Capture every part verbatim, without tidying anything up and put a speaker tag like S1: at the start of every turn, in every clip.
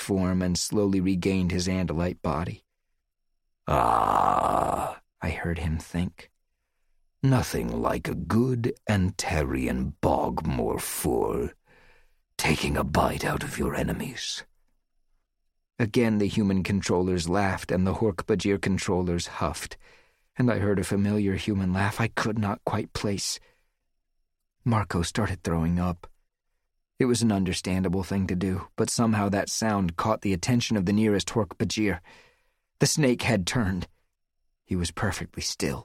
S1: form and slowly regained his Andalite body. "Ah," I heard him think. "Nothing like a good Antarian bogmore fur, taking a bite out of your enemies." Again the human controllers laughed and the Hork-Bajir controllers huffed, and I heard a familiar human laugh I could not quite place. Marco started throwing up. It was an understandable thing to do, but somehow that sound caught the attention of the nearest Hork-Bajir. The snake had turned. He was perfectly still.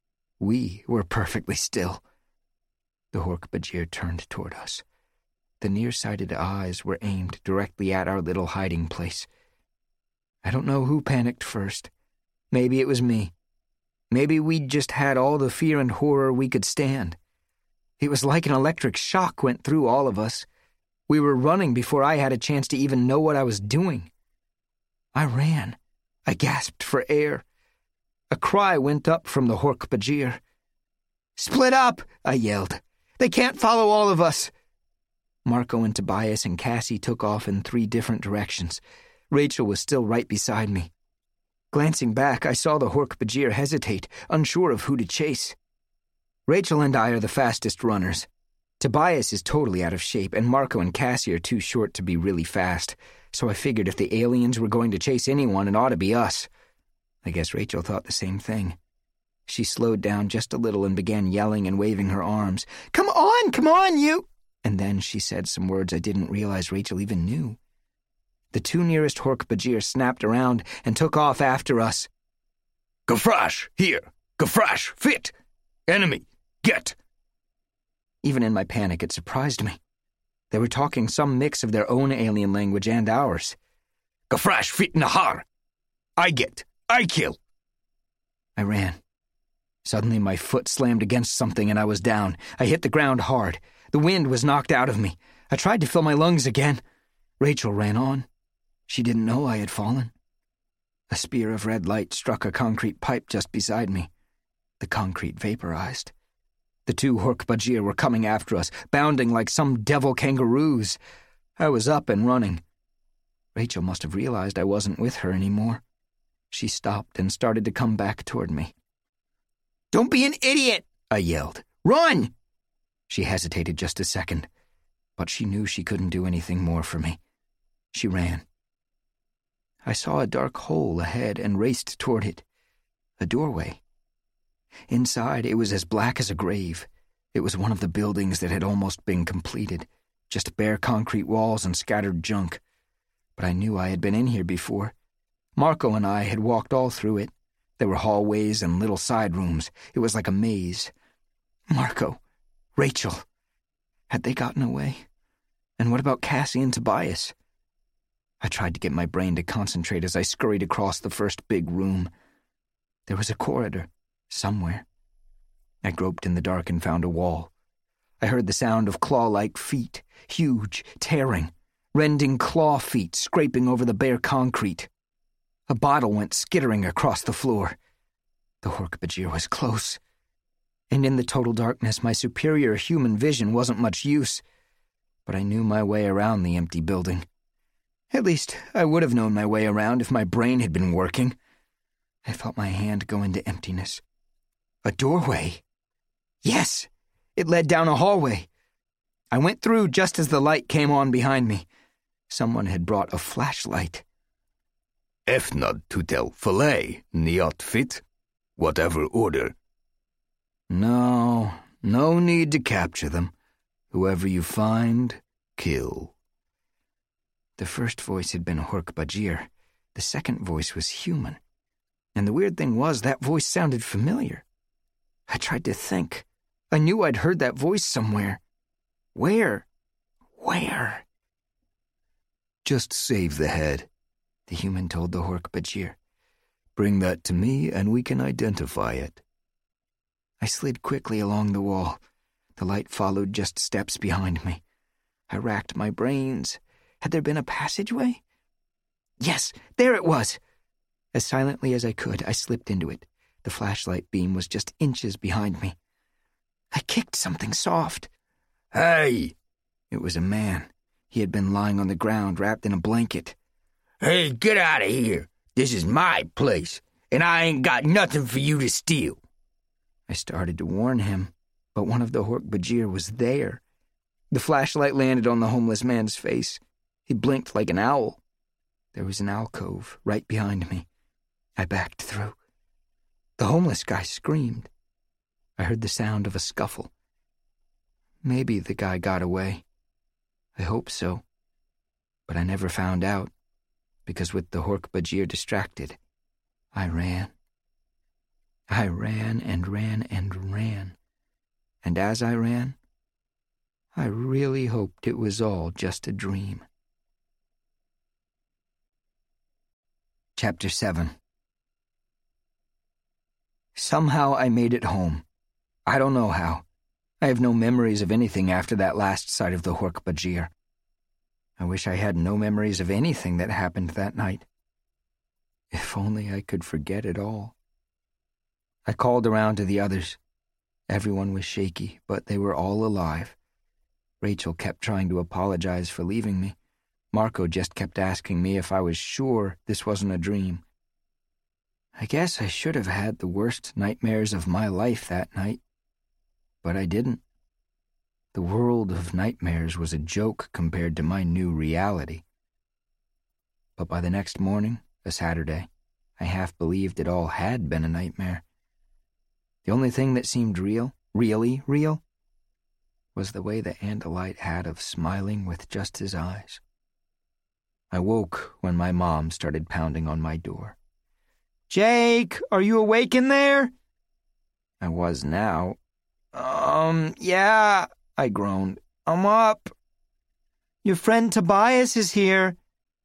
S1: We were perfectly still. The Hork-Bajir turned toward us. The nearsighted eyes were aimed directly at our little hiding place. I don't know who panicked first. Maybe it was me. Maybe we'd just had all the fear and horror we could stand. It was like an electric shock went through all of us. We were running before I had a chance to even know what I was doing. I ran. I gasped for air. A cry went up from the Hork-Bajir. "Split up!" I yelled. "They can't follow all of us!" Marco and Tobias and Cassie took off in three different directions. Rachel was still right beside me. Glancing back, I saw the Hork-Bajir hesitate, unsure of who to chase. Rachel and I are the fastest runners. Tobias is totally out of shape, and Marco and Cassie are too short to be really fast, so I figured if the aliens were going to chase anyone, it ought to be us. I guess Rachel thought the same thing. She slowed down just a little and began yelling and waving her arms. "Come on, come on, you!" And then she said some words I didn't realize Rachel even knew. The two nearest Hork-Bajir snapped around and took off after us. "Gafrash, here! Gafrash, fit! Enemy, get!" Even in my panic, it surprised me. They were talking some mix of their own alien language and ours. "Gafrash, fit Nahar! I get! I kill!" I ran. Suddenly my foot slammed against something and I was down. I hit the ground hard. The wind was knocked out of me. I tried to fill my lungs again. Rachel ran on. She didn't know I had fallen. A spear of red light struck a concrete pipe just beside me. The concrete vaporized. The two Hork-Bajir were coming after us, bounding like some devil kangaroos. I was up and running. Rachel must have realized I wasn't with her anymore. She stopped and started to come back toward me. "Don't be an idiot!" I yelled. "Run!" She hesitated just a second, but she knew she couldn't do anything more for me. She ran. I saw a dark hole ahead and raced toward it. A doorway. Inside, it was as black as a grave. It was one of the buildings that had almost been completed, just bare concrete walls and scattered junk. But I knew I had been in here before. Marco and I had walked all through it. There were hallways and little side rooms. It was like a maze. Marco, Rachel, had they gotten away? And what about Cassie and Tobias? I tried to get my brain to concentrate as I scurried across the first big room. There was a corridor, somewhere. I groped in the dark and found a wall. I heard the sound of claw-like feet, huge, tearing, rending claw feet scraping over the bare concrete. A bottle went skittering across the floor. The Hork-Bajir was close. And in the total darkness, my superior human vision wasn't much use. But I knew my way around the empty building. At least, I would have known my way around if my brain had been working. I felt my hand go into emptiness. A doorway. Yes, it led down a hallway. I went through just as the light came on behind me. Someone had brought a flashlight.
S2: Efnad tutel fillet, niot fit, whatever order.
S1: No, no need to capture them. Whoever you find, kill. The first voice had been a Hork-Bajir. The second voice was human. And the weird thing was, that voice sounded familiar. I tried to think. I knew I'd heard that voice somewhere. Where? Where?
S2: Just save the head, the human told the Hork-Bajir. Bring that to me and we can identify it.
S1: I slid quickly along the wall. The light followed just steps behind me. I racked my brains. Had there been a passageway? Yes, there it was. As silently as I could, I slipped into it. The flashlight beam was just inches behind me. I kicked something soft.
S2: Hey!
S1: It was a man. He had been lying on the ground, wrapped in a blanket.
S3: Hey, get out of here. This is my place, and I ain't got nothing for you to steal.
S2: I started to warn him, but one of the Hork-Bajir was there. The flashlight landed on the homeless man's face. He blinked like an owl. There was an alcove right behind me. I backed through. The homeless guy screamed. I heard the sound of a scuffle. Maybe the guy got away. I hope so. But I never found out, because with the Hork-Bajir distracted, I ran. I ran and ran and ran. And as I ran, I really hoped it was all just a dream. Chapter seven. Somehow I made it home. I don't know how. I have no memories of anything after that last sight of the Hork-Bajir. I wish I had no memories of anything that happened that night. If only I could forget it all. I called around to the others. Everyone was shaky, but they were all alive. Rachel kept trying to apologize for leaving me. Marco just kept asking me if I was sure this wasn't a dream. I guess I should have had the worst nightmares of my life that night, but I didn't. The world of nightmares was a joke compared to my new reality. But by the next morning, a Saturday, I half believed it all had been a nightmare. The only thing that seemed real, really real, was the way the Andalite had of smiling with just his eyes. I woke when my mom started pounding on my door. "Jake, are you awake in there?" I was now. Um, yeah, I groaned. "I'm up." "Your friend Tobias is here."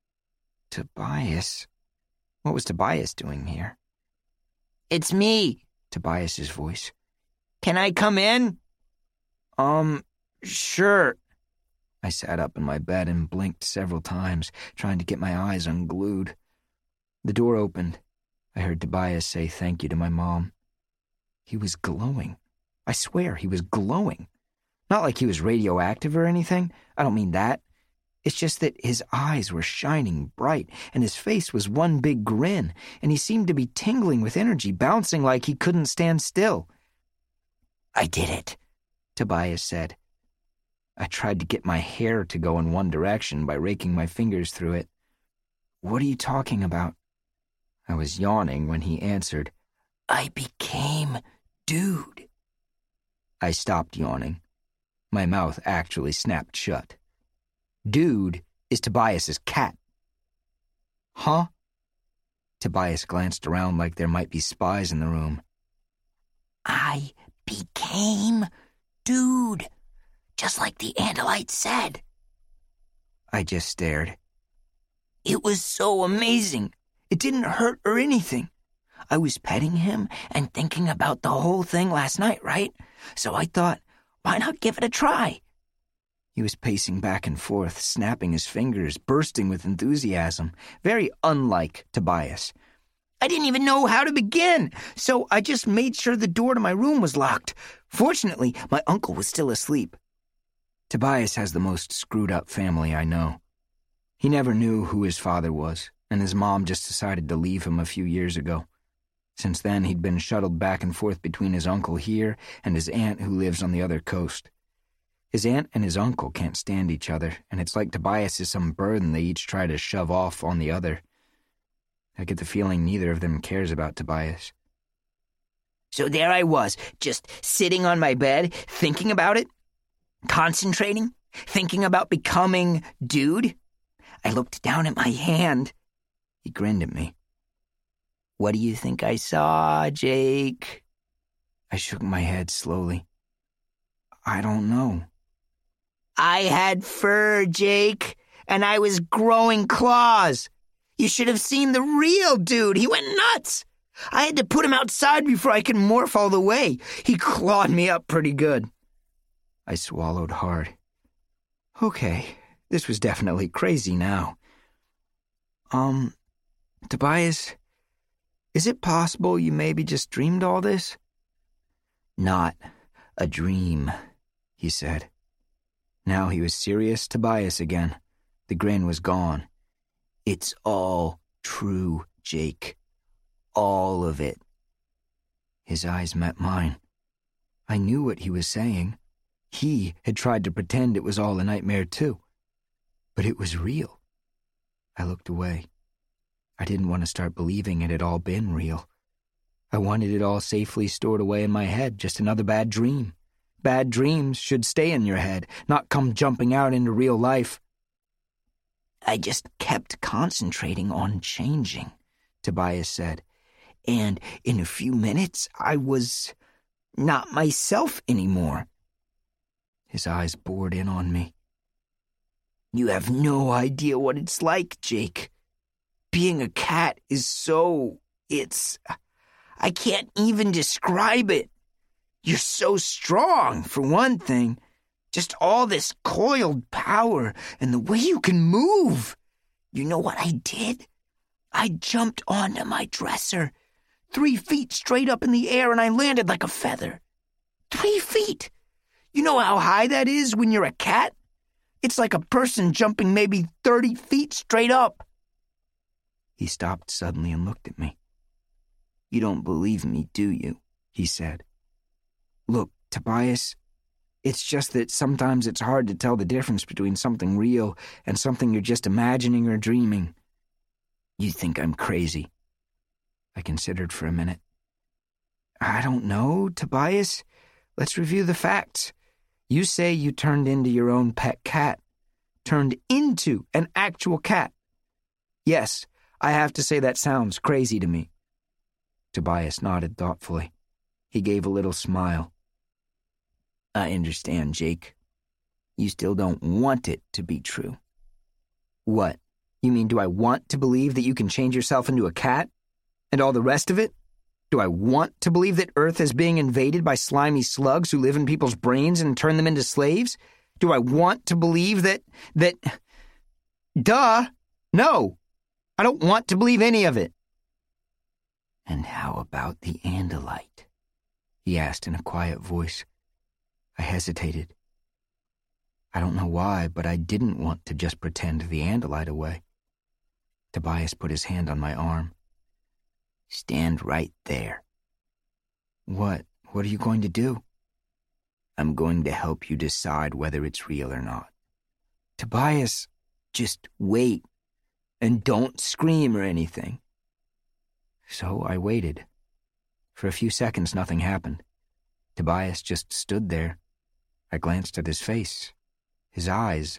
S2: Tobias? What was Tobias doing here? "It's me," Tobias's voice. "Can I come in?" Um, sure. I sat up in my bed and blinked several times, trying to get my eyes unglued. The door opened. I heard Tobias say thank you to my mom. He was glowing. I swear he was glowing. Not like he was radioactive or anything. I don't mean that. It's just that his eyes were shining bright, and his face was one big grin, and he seemed to be tingling with energy, bouncing like he couldn't stand still. "I did it," Tobias said. I tried to get my hair to go in one direction by raking my fingers through it. "What are you talking about?" I was yawning when he answered, "I became dude." I stopped yawning. My mouth actually snapped shut. Dude is Tobias's cat. Huh? Tobias glanced around like there might be spies in the room. "I became dude, just like the Andalite said." I just stared. "It was so amazing. It didn't hurt or anything. I was petting him and thinking about the whole thing last night, right? So I thought, why not give it a try?" He was pacing back and forth, snapping his fingers, bursting with enthusiasm, very unlike Tobias. "I didn't even know how to begin, so I just made sure the door to my room was locked. Fortunately, my uncle was still asleep." Tobias has the most screwed-up family I know. He never knew who his father was, and his mom just decided to leave him a few years ago. Since then, he'd been shuttled back and forth between his uncle here and his aunt who lives on the other coast. His aunt and his uncle can't stand each other, and it's like Tobias is some burden they each try to shove off on the other. I get the feeling neither of them cares about Tobias. So there I was, just sitting on my bed, thinking about it, concentrating, thinking about becoming dude. I looked down at my hand. He grinned at me. "What do you think I saw, Jake?" I shook my head slowly. "I don't know." "I had fur, Jake, and I was growing claws. You should have seen the real dude. He went nuts. I had to put him outside before I could morph all the way. He clawed me up pretty good." I swallowed hard. Okay, this was definitely crazy now. Um, Tobias, is it possible you maybe just dreamed all this?" "Not a dream," he said. Now he was serious Tobias again. The grin was gone. It's all true, Jake. All of it. His eyes met mine. I knew what he was saying. He had tried to pretend it was all a nightmare too. But it was real. I looked away. I didn't want to start believing it had all been real. I wanted it all safely stored away in my head, just another bad dream. Bad dreams should stay in your head, not come jumping out into real life. I just kept concentrating on changing, Tobias said. And in a few minutes, I was not myself anymore. His eyes bored in on me. You have no idea what it's like, Jake. Being a cat is so... it's... I can't even describe it. You're so strong, for one thing. Just all this coiled power and the way you can move. You know what I did? I jumped onto my dresser, three feet straight up in the air, and I landed like a feather. Three feet! You know how high that is when you're a cat? It's like a person jumping maybe thirty feet straight up. He stopped suddenly and looked at me. You don't believe me, do you? He said. Look, Tobias, it's just that sometimes it's hard to tell the difference between something real and something you're just imagining or dreaming. You think I'm crazy. I considered for a minute. I don't know, Tobias. Let's review the facts. You say you turned into your own pet cat. Turned into an actual cat. Yes, I have to say that sounds crazy to me. Tobias nodded thoughtfully. He gave a little smile. I understand, Jake. You still don't want it to be true. What? You mean, do I want to believe that you can change yourself into a cat? And all the rest of it? Do I want to believe that Earth is being invaded by slimy slugs who live in people's brains and turn them into slaves? Do I want to believe that... that... Duh! No! I don't want to believe any of it. And how about the Andalite? He asked in a quiet voice. I hesitated. I don't know why, but I didn't want to just pretend the Andalite away. Tobias put his hand on my arm. Stand right there. What? What are you going to do? I'm going to help you decide whether it's real or not. Tobias, just wait. And don't scream or anything. So I waited. For a few seconds, nothing happened. Tobias just stood there. I glanced at his face. His eyes...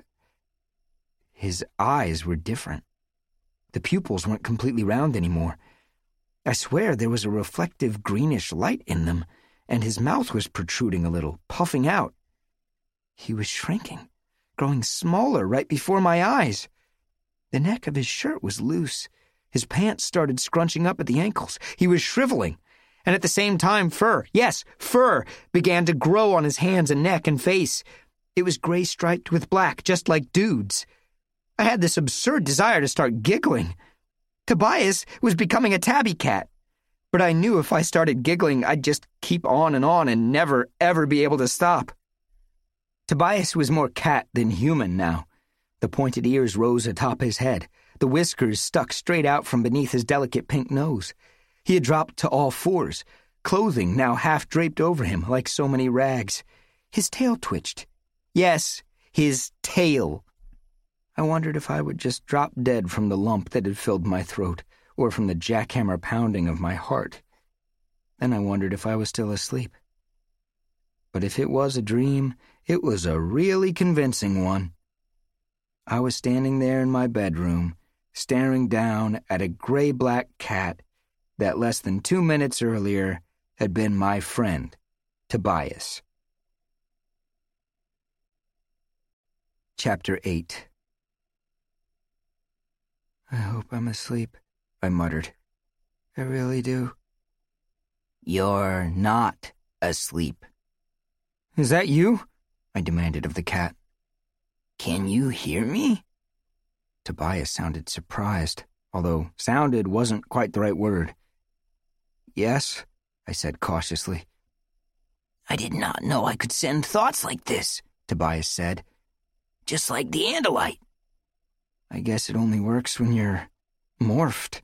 S2: His eyes were different. The pupils weren't completely round anymore. I swear there was a reflective greenish light in them, and his mouth was protruding a little, puffing out. He was shrinking, growing smaller right before my eyes. The neck of his shirt was loose. His pants started scrunching up at the ankles. He was shriveling. And at the same time, fur, yes, fur, began to grow on his hands and neck and face. It was gray striped with black, just like dudes. I had this absurd desire to start giggling. Tobias was becoming a tabby cat. But I knew if I started giggling, I'd just keep on and on and never, ever be able to stop. Tobias was more cat than human now. The pointed ears rose atop his head. The whiskers stuck straight out from beneath his delicate pink nose. He had dropped to all fours, clothing now half draped over him like so many rags. His tail twitched. Yes, his tail. I wondered if I would just drop dead from the lump that had filled my throat, or from the jackhammer pounding of my heart. Then I wondered if I was still asleep. But if it was a dream, it was a really convincing one. I was standing there in my bedroom, staring down at a gray-black cat that less than two minutes earlier had been my friend, Tobias. Chapter eight. I hope I'm asleep, I muttered. I really do. You're not asleep. Is that you? I demanded of the cat. Can you hear me? Tobias sounded surprised, although sounded wasn't quite the right word. Yes, I said cautiously. I did not know I could send thoughts like this, Tobias said. Just like the Andalite. I guess it only works when you're morphed.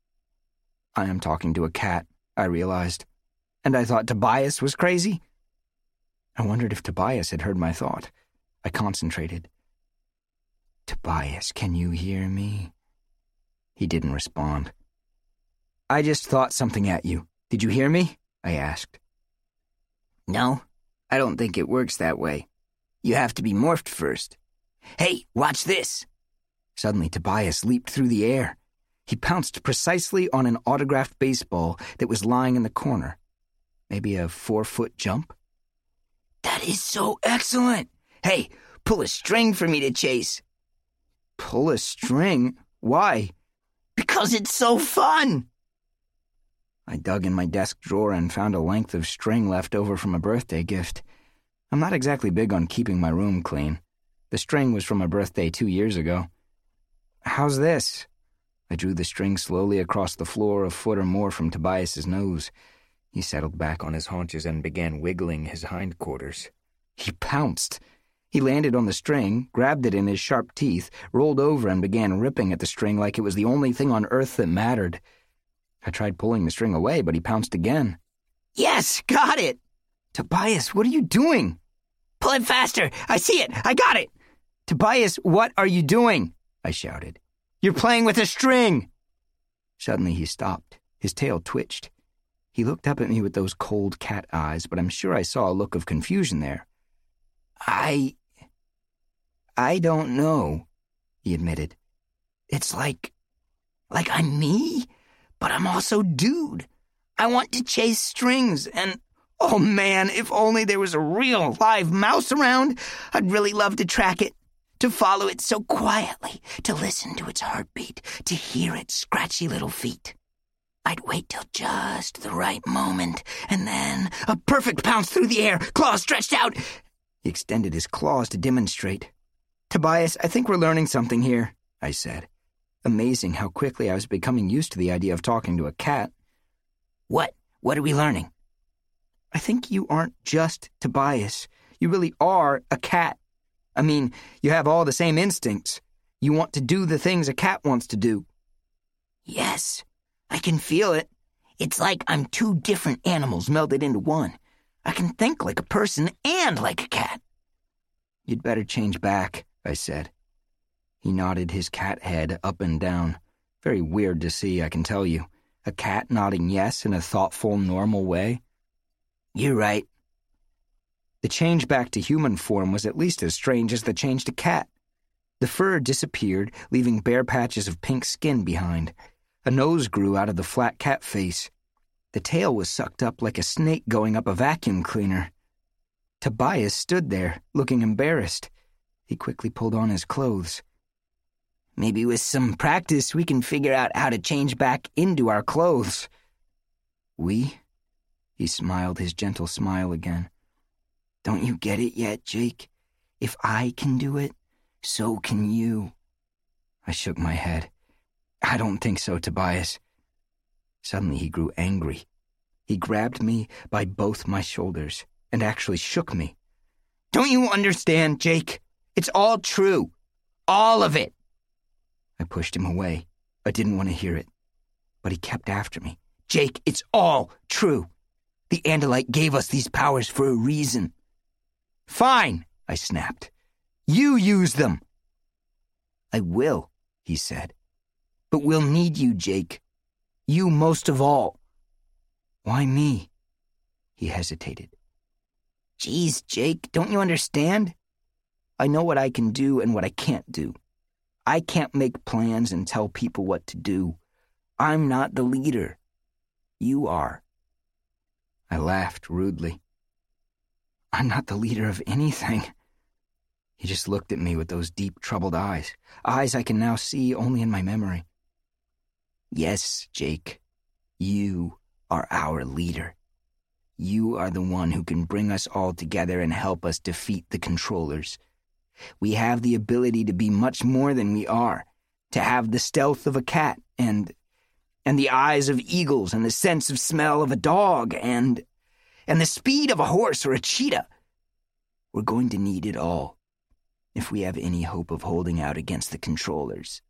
S2: I am talking to a cat, I realized, and I thought Tobias was crazy. I wondered if Tobias had heard my thought. I concentrated. Tobias, can you hear me? He didn't respond. I just thought something at you. Did you hear me? I asked.
S3: No, I don't think it works that way. You have to be morphed first. Hey, watch this.
S2: Suddenly, Tobias leaped through the air. He pounced precisely on an autographed baseball that was lying in the corner. Maybe a four-foot jump?
S3: That is so excellent. Hey, pull a string for me to chase.
S2: Pull a string? Why?
S3: Because it's so fun.
S2: I dug in my desk drawer and found a length of string left over from a birthday gift. I'm not exactly big on keeping my room clean. The string was from a birthday two years ago. How's this? I drew the string slowly across the floor a foot or more from Tobias's nose. He settled back on his haunches and began wiggling his hindquarters. He pounced. He landed on the string, grabbed it in his sharp teeth, rolled over and began ripping at the string like it was the only thing on earth that mattered. I tried pulling the string away, but he pounced again.
S3: Yes, got it!
S2: Tobias, what are you doing?
S3: Pull it faster! I see it! I got it!
S2: Tobias, what are you doing? I shouted. You're playing with a string! Suddenly he stopped. His tail twitched. He looked up at me with those cold cat eyes, but I'm sure I saw a look of confusion there. I... I don't know, he admitted.
S3: It's like... like I'm me, but I'm also dude. I want to chase strings, and... oh man, if only there was a real live mouse around, I'd really love to track it. To follow it so quietly, to listen to its heartbeat, to hear its scratchy little feet. I'd wait till just the right moment, and then a perfect pounce through the air, claws stretched out.
S2: He extended his claws to demonstrate. Tobias, I think we're learning something here, I said. Amazing how quickly I was becoming used to the idea of talking to a cat.
S3: What? What are we learning?
S2: I think you aren't just Tobias. You really are a cat. I mean, you have all the same instincts. You want to do the things a cat wants to do.
S3: Yes, I can feel it. It's like I'm two different animals melded into one. I can think like a person and like a cat.
S2: You'd better change back, I said. He nodded his cat head up and down. Very weird to see, I can tell you. A cat nodding yes in a thoughtful, normal way.
S3: You're right.
S2: The change back to human form was at least as strange as the change to cat. The fur disappeared, leaving bare patches of pink skin behind. A nose grew out of the flat cat face. The tail was sucked up like a snake going up a vacuum cleaner. Tobias stood there, looking embarrassed. He quickly pulled on his clothes.
S3: Maybe with some practice we can figure out how to change back into our clothes.
S2: We? He smiled his gentle smile again. Don't you get it yet, Jake? If I can do it, so can you. I shook my head. I don't think so, Tobias. Suddenly he grew angry. He grabbed me by both my shoulders and actually shook me. Don't you understand, Jake? It's all true. All of it. I pushed him away. I didn't want to hear it. But he kept after me. Jake, it's all true. The Andalite gave us these powers for a reason. Fine, I snapped. You use them. I will, he said. But we'll need you, Jake. You most of all. Why me? He hesitated. Geez, Jake, don't you understand? I know what I can do and what I can't do. I can't make plans and tell people what to do. I'm not the leader. You are. I laughed rudely. I'm not the leader of anything. He just looked at me with those deep, troubled eyes, eyes I can now see only in my memory. Yes, Jake, you are our leader. You are the one who can bring us all together and help us defeat the controllers. We have the ability to be much more than we are, to have the stealth of a cat and and the eyes of eagles and the sense of smell of a dog and and the speed of a horse or a cheetah. We're going to need it all if we have any hope of holding out against the controllers.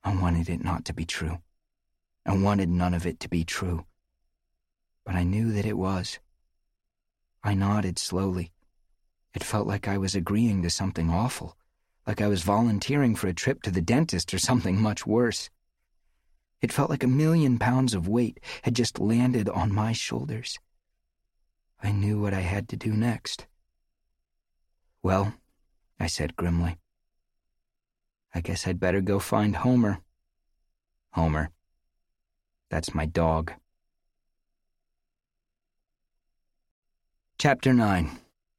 S3: I wanted it not to be true. I wanted none of it to be true. But I knew that it was. I nodded slowly. It felt like I was agreeing to something awful, like I was volunteering for a trip to the dentist or something much worse. It felt like a million pounds of weight had just landed on my shoulders. I knew what I had to do next. "Well," I said grimly, "I guess I'd better go find Homer." Homer. That's my dog. Chapter nine.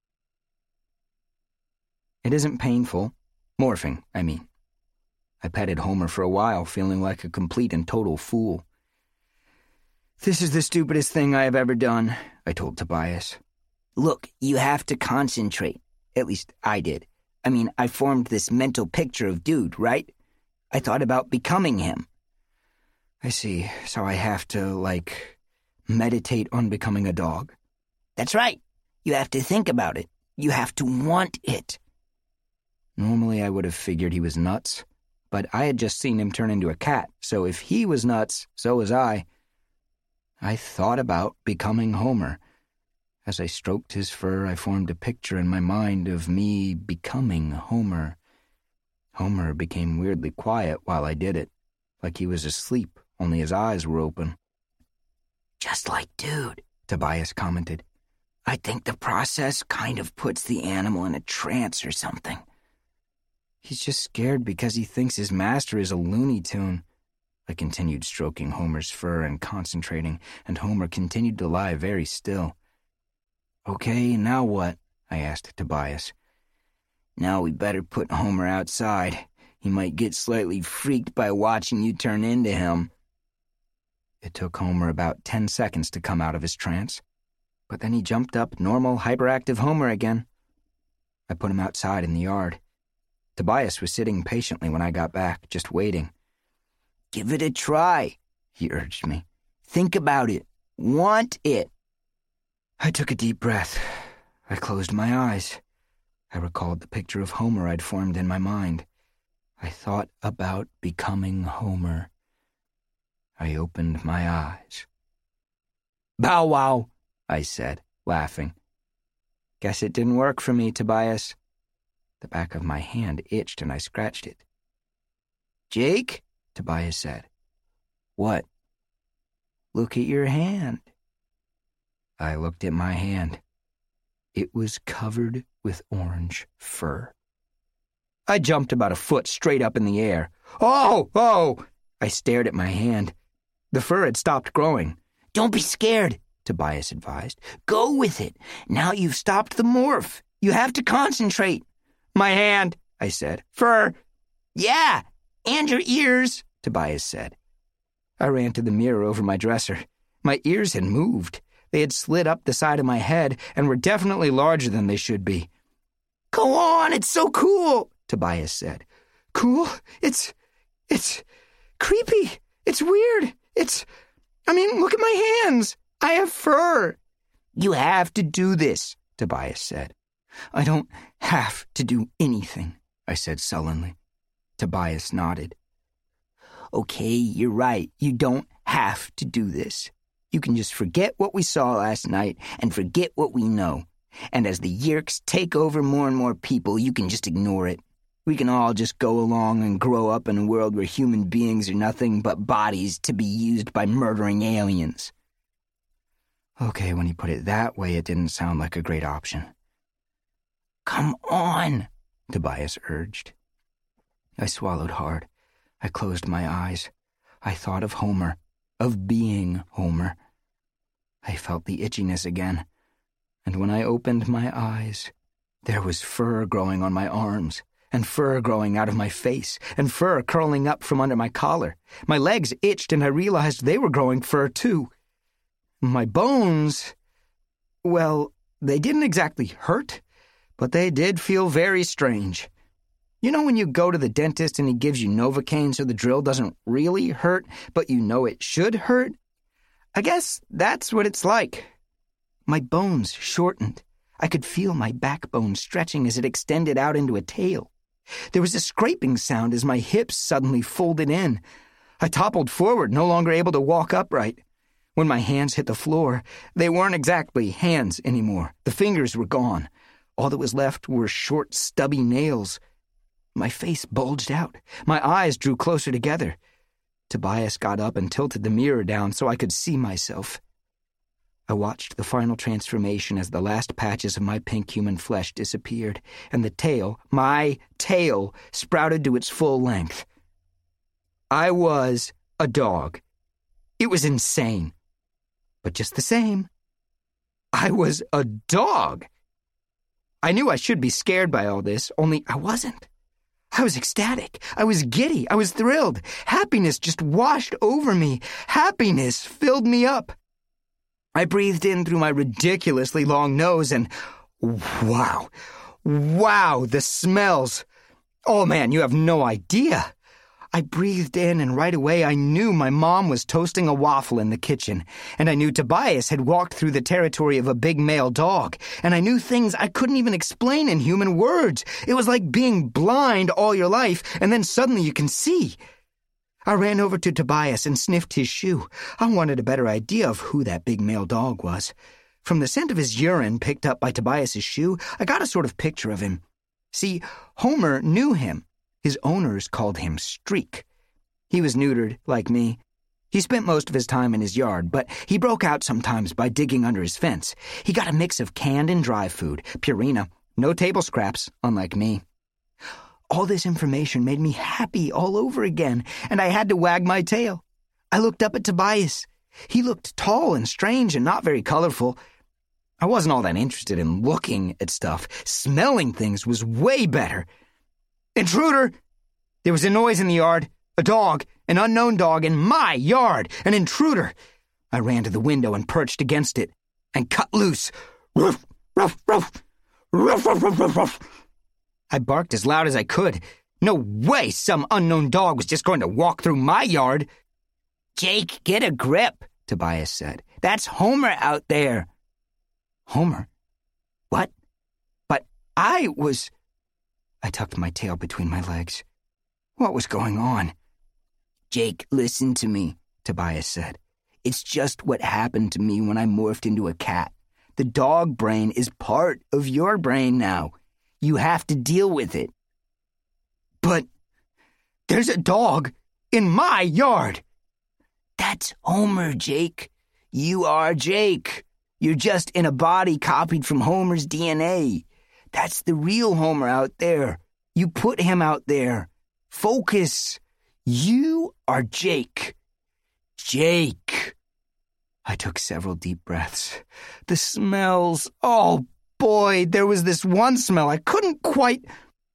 S3: It isn't painful. Morphing, I mean. I petted Homer for a while, feeling like a complete and total fool. "This is the stupidest thing I have ever done," I told Tobias. "Look, you have to concentrate. At least I did. I mean, I formed this mental picture of Dude, right? I thought about becoming him." "I see. So I have to, like, meditate on becoming a dog?" "That's right. You have to think about it. You have to want it." Normally I would have figured he was nuts, but I had just seen him turn into a cat, so if he was nuts, so was I. I thought about becoming Homer. As I stroked his fur, I formed a picture in my mind of me becoming Homer. Homer became weirdly quiet while I did it, like he was asleep, only his eyes were open. "Just like Dude," Tobias commented. "I think the process kind of puts the animal in a trance or something." "He's just scared because he thinks his master is a Looney Tune." I continued stroking Homer's fur and concentrating, and Homer continued to lie very still. "Okay, now what?" I asked Tobias. "Now we better put Homer outside. He might get slightly freaked by watching you turn into him." It took Homer about ten seconds to come out of his trance, but then he jumped up normal, hyperactive Homer again. I put him outside in the yard. Tobias was sitting patiently when I got back, just waiting. "Give it a try," he urged me. "Think about it. Want it." I took a deep breath. I closed my eyes. I recalled the picture of Homer I'd formed in my mind. I thought about becoming Homer. I opened my eyes. "Bow wow," I said, laughing. "Guess it didn't work for me, Tobias." The back of my hand itched and I scratched it. "Jake," Tobias said. "What?" "Look at your hand." I looked at my hand. It was covered with orange fur. I jumped about a foot straight up in the air. "Oh, oh!" I stared at my hand. The fur had stopped growing. "Don't be scared," Tobias advised. "Go with it. Now you've stopped the morph. You have to concentrate." "My hand," I said. "Fur." "Yeah, and your ears," Tobias said. I ran to the mirror over my dresser. My ears had moved. They had slid up the side of my head and were definitely larger than they should be. "Go on, it's so cool," Tobias said. "Cool? It's... it's... creepy. It's weird. It's... I mean, look at my hands. I have fur." "You have to do this," Tobias said. "I don't have to do anything," I said sullenly. Tobias nodded. "Okay, you're right. You don't have to do this. You can just forget what we saw last night and forget what we know. And as the Yeerks take over more and more people, you can just ignore it. We can all just go along and grow up in a world where human beings are nothing but bodies to be used by murdering aliens." Okay, when he put it that way, it didn't sound like a great option. "Come on," Tobias urged. I swallowed hard. I closed my eyes. I thought of Homer, of being Homer. I felt the itchiness again, and when I opened my eyes, there was fur growing on my arms, and fur growing out of my face, and fur curling up from under my collar. My legs itched, and I realized they were growing fur too. My bones, well, they didn't exactly hurt, but they did feel very strange. You know when you go to the dentist and he gives you Novocaine so the drill doesn't really hurt, but you know it should hurt? I guess that's what it's like. My bones shortened. I could feel my backbone stretching as it extended out into a tail. There was a scraping sound as my hips suddenly folded in. I toppled forward, no longer able to walk upright. When my hands hit the floor, they weren't exactly hands anymore. The fingers were gone. All that was left were short, stubby nails. My face bulged out. My eyes drew closer together. Tobias got up and tilted the mirror down so I could see myself. I watched the final transformation as the last patches of my pink human flesh disappeared, and the tail, my tail, sprouted to its full length. I was a dog. It was insane. But just the same, I was a dog. I knew I should be scared by all this, only I wasn't. I was ecstatic. I was giddy. I was thrilled. Happiness just washed over me. Happiness filled me up. I breathed in through my ridiculously long nose and, wow, wow, the smells. Oh man, you have no idea. I breathed in and right away I knew my mom was toasting a waffle in the kitchen, and I knew Tobias had walked through the territory of a big male dog, and I knew things I couldn't even explain in human words. It was like being blind all your life and then suddenly you can see. I ran over to Tobias and sniffed his shoe. I wanted a better idea of who that big male dog was. From the scent of his urine picked up by Tobias's shoe, I got a sort of picture of him. See, Homer knew him. His owners called him Streak. He was neutered, like me. He spent most of his time in his yard, but he broke out sometimes by digging under his fence. He got a mix of canned and dry food, Purina, no table scraps, unlike me. All this information made me happy all over again, and I had to wag my tail. I looked up at Tobias. He looked tall and strange and not very colorful. I wasn't all that interested in looking at stuff. Smelling things was way better. Intruder! There was a noise in the yard. A dog, an unknown dog in my yard, an intruder. I ran to the window and perched against it and cut loose. Ruff, ruff, ruff, ruff, ruff, ruff, ruff, ruff. I barked as loud as I could. No way some unknown dog was just going to walk through my yard. Jake, get a grip, Tobias said. That's Homer out there. Homer? What? But I was... I tucked my tail between my legs. What was going on? Jake, listen to me, Tobias said. It's just what happened to me when I morphed into a cat. The dog brain is part of your brain now. You have to deal with it. But there's a dog in my yard. That's Homer, Jake. You are Jake. You're just in a body copied from Homer's D N A. That's the real Homer out there. You put him out there. Focus. You are Jake. Jake. I took several deep breaths. The smells, oh boy, there was this one smell I couldn't quite...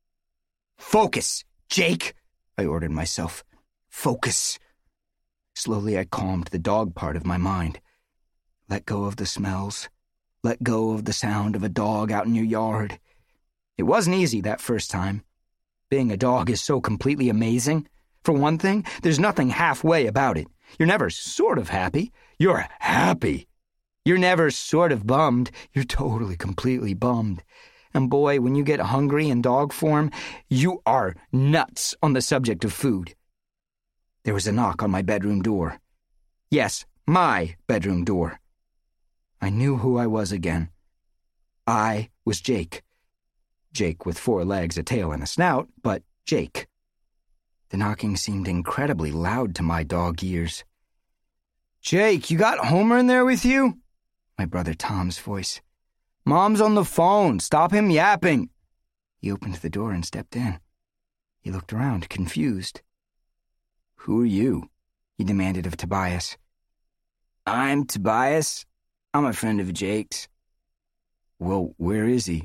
S3: Focus, Jake, I ordered myself. Focus. Slowly I calmed the dog part of my mind. Let go of the smells. Let go of the sound of a dog out in your yard. It wasn't easy that first time. Being a dog is so completely amazing. For one thing, there's nothing halfway about it. You're never sort of happy. You're happy. You're never sort of bummed. You're totally, completely bummed. And boy, when you get hungry in dog form, you are nuts on the subject of food. There was a knock on my bedroom door. Yes, my bedroom door. I knew who I was again. I was Jake. Jake with four legs, a tail, and a snout, but Jake. The knocking seemed incredibly loud to my dog ears. Jake, you got Homer in there with you? My brother Tom's voice. Mom's on the phone. Stop him yapping. He opened the door and stepped in. He looked around, confused. Who are you? He demanded of Tobias. I'm Tobias. I'm a friend of Jake's. Well, where is he?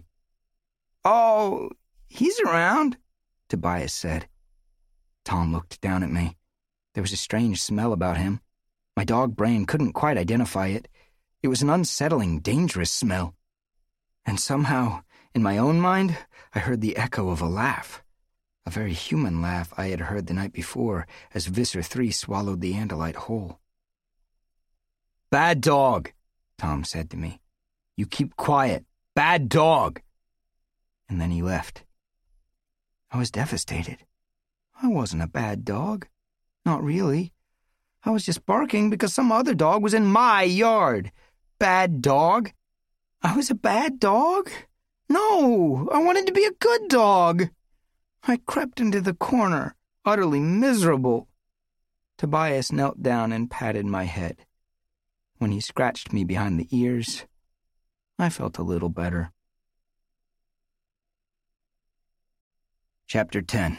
S3: Oh, he's around, Tobias said. Tom looked down at me. There was a strange smell about him. My dog brain couldn't quite identify it. It was an unsettling, dangerous smell. And somehow, in my own mind, I heard the echo of a laugh. A very human laugh I had heard the night before as Visser three swallowed the Andalite whole. Bad dog, Tom said to me. You keep quiet. Bad dog. And then he left. I was devastated. I wasn't a bad dog. Not really. I was just barking because some other dog was in my yard. Bad dog? I was a bad dog? No, I wanted to be a good dog. I crept into the corner, utterly miserable. Tobias knelt down and patted my head. When he scratched me behind the ears, I felt a little better. Chapter ten.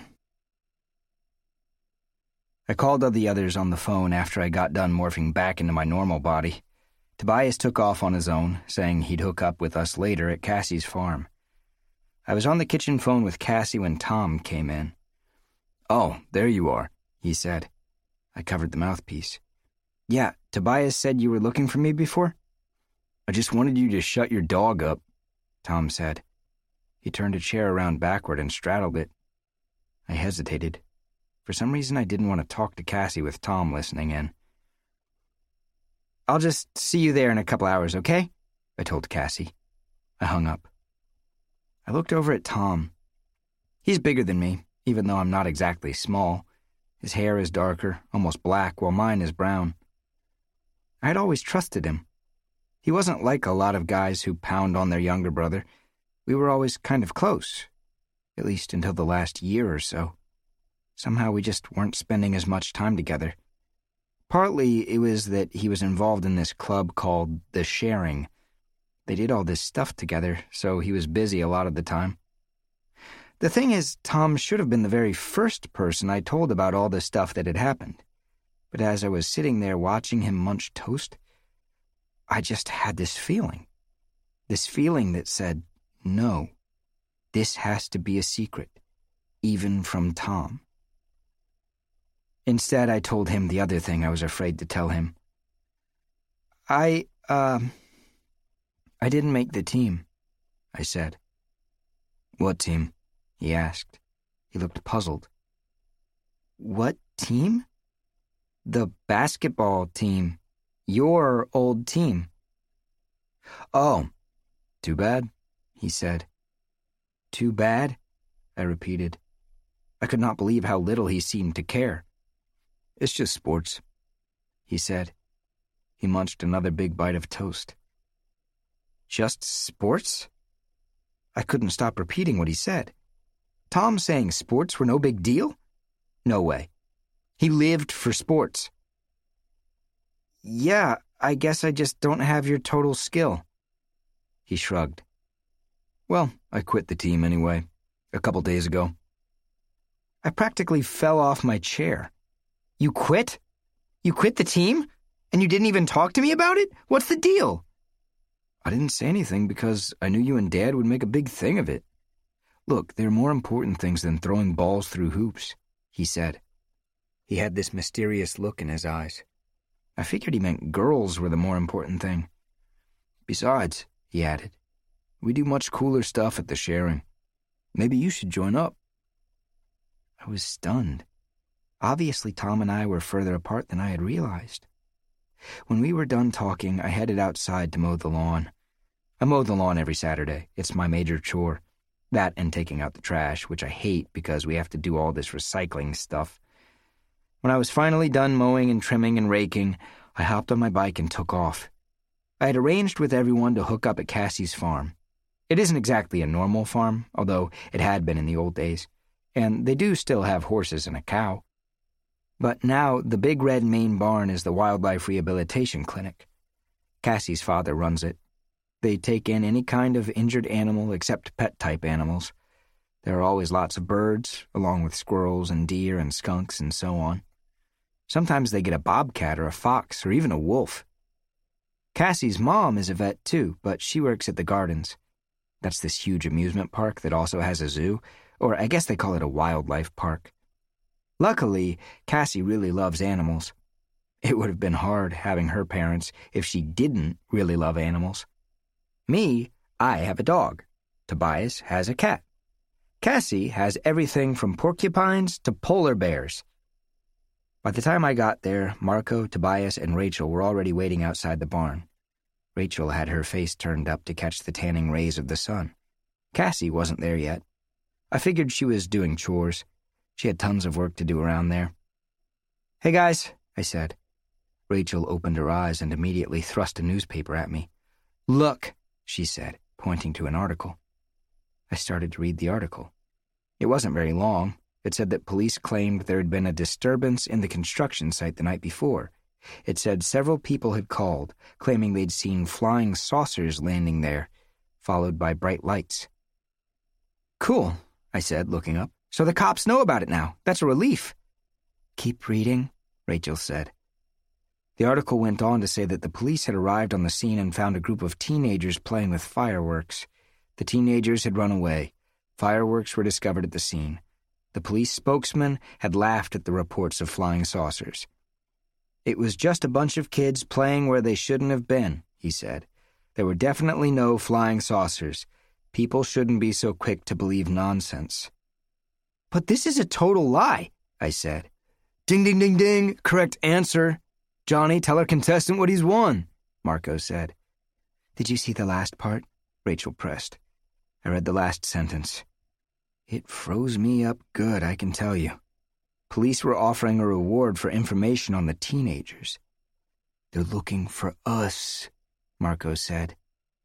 S3: I called all the others on the phone after I got done morphing back into my normal body. Tobias took off on his own, saying he'd hook up with us later at Cassie's farm. I was on the kitchen phone with Cassie when Tom came in. "Oh, there you are," he said. I covered the mouthpiece. "Yeah, Tobias said you were looking for me before?" "I just wanted you to shut your dog up," Tom said. He turned a chair around backward and straddled it. I hesitated. For some reason, I didn't want to talk to Cassie with Tom listening in. "I'll just see you there in a couple hours, okay?" I told Cassie. I hung up. I looked over at Tom. He's bigger than me, even though I'm not exactly small. His hair is darker, almost black, while mine is brown. I had always trusted him. He wasn't like a lot of guys who pound on their younger brother. We were always kind of close, at least until the last year or so. Somehow we just weren't spending as much time together. Partly it was that he was involved in this club called The Sharing. They did all this stuff together, so he was busy a lot of the time. The thing is, Tom should have been the very first person I told about all the stuff that had happened. But as I was sitting there watching him munch toast, I just had this feeling. This feeling that said, no, this has to be a secret, even from Tom. Instead, I told him the other thing I was afraid to tell him. I, uh, I didn't make the team, I said. "What team?" he asked. He looked puzzled. "What team?" "The basketball team. Your old team." "Oh, too bad," he said. "Too bad?" I repeated. I could not believe how little he seemed to care. "It's just sports," he said. He munched another big bite of toast. "Just sports?" I couldn't stop repeating what he said. Tom saying sports were no big deal? No way. He lived for sports. "Yeah, I guess I just don't have your total skill." He shrugged. "Well, I quit the team anyway, a couple days ago." I practically fell off my chair. "You quit? You quit the team? And you didn't even talk to me about it? What's the deal?" "I didn't say anything because I knew you and Dad would make a big thing of it. Look, there are more important things than throwing balls through hoops," he said. He had this mysterious look in his eyes. I figured he meant girls were the more important thing. "Besides," he added, "we do much cooler stuff at the Sharing. Maybe you should join up." I was stunned. Obviously, Tom and I were further apart than I had realized. When we were done talking, I headed outside to mow the lawn. I mow the lawn every Saturday. It's my major chore. That and taking out the trash, which I hate because we have to do all this recycling stuff. When I was finally done mowing and trimming and raking, I hopped on my bike and took off. I had arranged with everyone to hook up at Cassie's farm. It isn't exactly a normal farm, although it had been in the old days, and they do still have horses and a cow. But now the big red main barn is the wildlife rehabilitation clinic. Cassie's father runs it. They take in any kind of injured animal except pet-type animals. There are always lots of birds, along with squirrels and deer and skunks and so on. Sometimes they get a bobcat or a fox or even a wolf. Cassie's mom is a vet too, but she works at the Gardens. That's this huge amusement park that also has a zoo, or I guess they call it a wildlife park. Luckily, Cassie really loves animals. It would have been hard having her parents if she didn't really love animals. Me, I have a dog. Tobias has a cat. Cassie has everything from porcupines to polar bears. By the time I got there, Marco, Tobias, and Rachel were already waiting outside the barn. Rachel had her face turned up to catch the tanning rays of the sun. Cassie wasn't there yet.
S2: I figured she was doing chores. She had tons of work to do around there. "Hey guys," I said. Rachel opened her eyes and immediately thrust a newspaper at me. "Look," she said, pointing to an article. I started to read the article. It wasn't very long. It said that police claimed there had been a disturbance in the construction site the night before. It said several people had called, claiming they'd seen flying saucers landing there, followed by bright lights. "Cool," I said, looking up. "So the cops know about it now. That's a relief." "Keep reading," Rachel said. The article went on to say that the police had arrived on the scene and found a group of teenagers playing with fireworks. The teenagers had run away. Fireworks were discovered at the scene. The police spokesman had laughed at the reports of flying saucers. "It was just a bunch of kids playing where they shouldn't have been," he said. "There were definitely no flying saucers. People shouldn't be so quick to believe nonsense." "But this is a total lie," I said. "Ding, ding, ding, ding. Correct answer. Johnny, tell our contestant what he's won," Marco said. "Did you see the last part?" Rachel pressed. I read the last sentence. It froze me up good, I can tell you. Police were offering a reward for information on the teenagers. "They're looking for us," Marco said.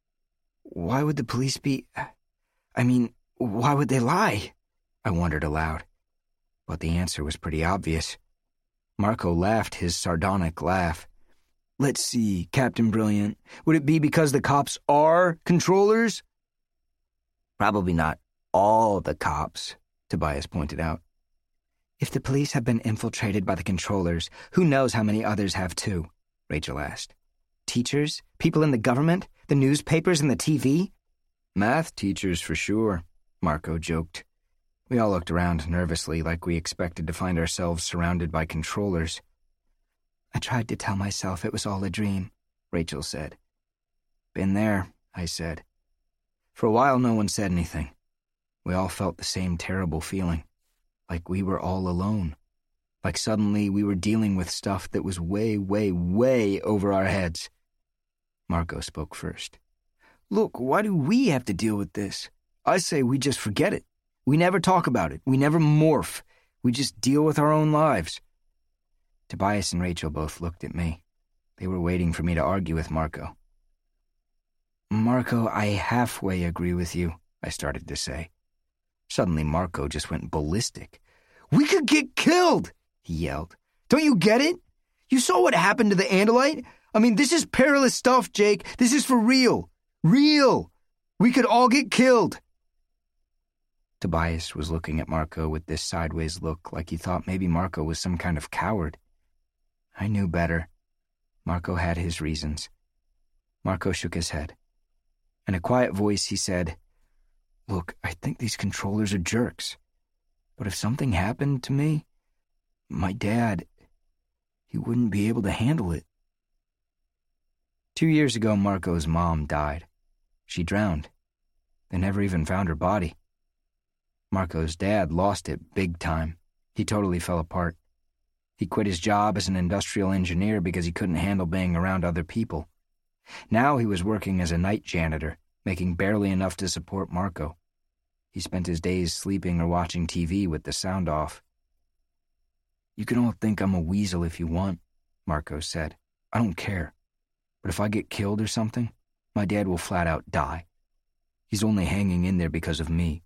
S2: "Why would the police be... I mean, why would they lie?" I wondered aloud. But the answer was pretty obvious. Marco laughed his sardonic laugh. "Let's see, Captain Brilliant. Would it be because the cops are controllers?" "Probably not all the cops," Tobias pointed out. "If the police have been infiltrated by the controllers, who knows how many others have too?" Rachel asked. "Teachers? People in the government? The newspapers and the T V?" "Math teachers for sure," Marco joked. We all looked around nervously like we expected to find ourselves surrounded by controllers. "I tried to tell myself it was all a dream," Rachel said. "Been there," I said. For a while no one said anything. We all felt the same terrible feeling, like we were all alone. Like suddenly we were dealing with stuff that was way, way, way over our heads. Marco spoke first. "Look, why do we have to deal with this? I say we just forget it. We never talk about it. We never morph. We just deal with our own lives." Tobias and Rachel both looked at me. They were waiting for me to argue with Marco. "Marco, I halfway agree with you," I started to say. Suddenly Marco just went ballistic. "We could get killed!" he yelled. "Don't you get it? You saw what happened to the Andalite? I mean, this is perilous stuff, Jake. This is for real. Real! We could all get killed!" Tobias was looking at Marco with this sideways look like he thought maybe Marco was some kind of coward. I knew better. Marco had his reasons. Marco shook his head. In a quiet voice, he said, "Look, I think these controllers are jerks. But if something happened to me, my dad, he wouldn't be able to handle it." Two years ago, Marco's mom died. She drowned. They never even found her body. Marco's dad lost it big time. He totally fell apart. He quit his job as an industrial engineer because he couldn't handle being around other people. Now he was working as a night janitor, making barely enough to support Marco. He spent his days sleeping or watching T V with the sound off. "You can all think I'm a weasel if you want," Marco said. "I don't care. But if I get killed or something, my dad will flat out die. He's only hanging in there because of me."